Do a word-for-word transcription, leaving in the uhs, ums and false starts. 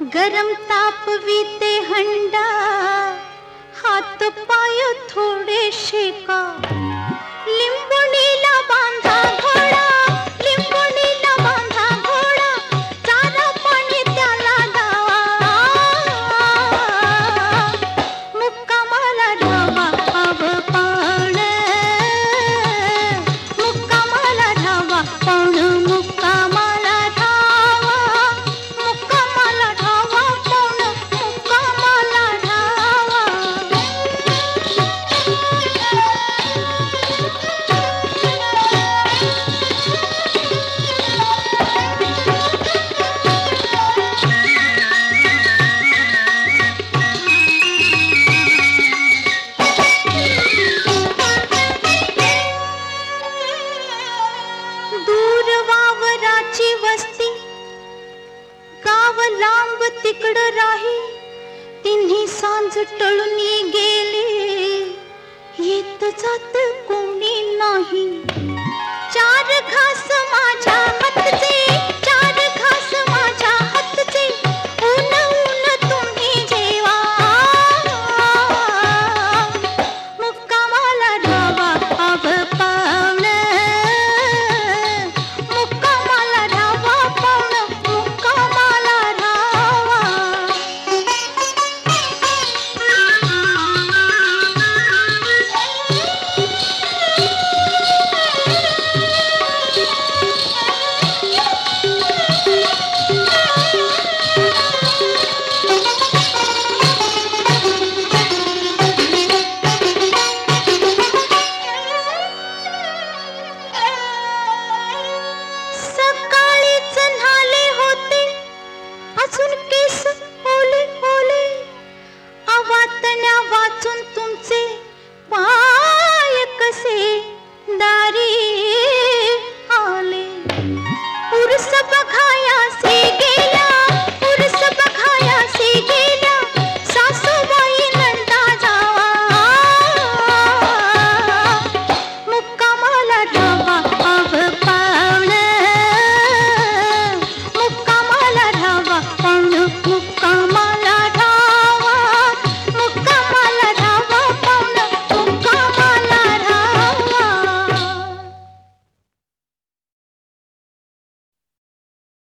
गरम तापविते हंडा, हात पाय थोडे शेका. लिंबुणीला बांधा घोडा, लिंबुणीला बांधा घोडा, चारा पाणी त्याला द्यावा. मुक्कामाला ढावा हव पाण, मुक्कामाला ढावा पाण, मुक्कामाला ढावा, मुक्कामाला ढावा पाण, मुक्कामाला ढावा. दूर वावराची वस्ती, गाव लांब तिकड राही, तिन्ही सांज टळून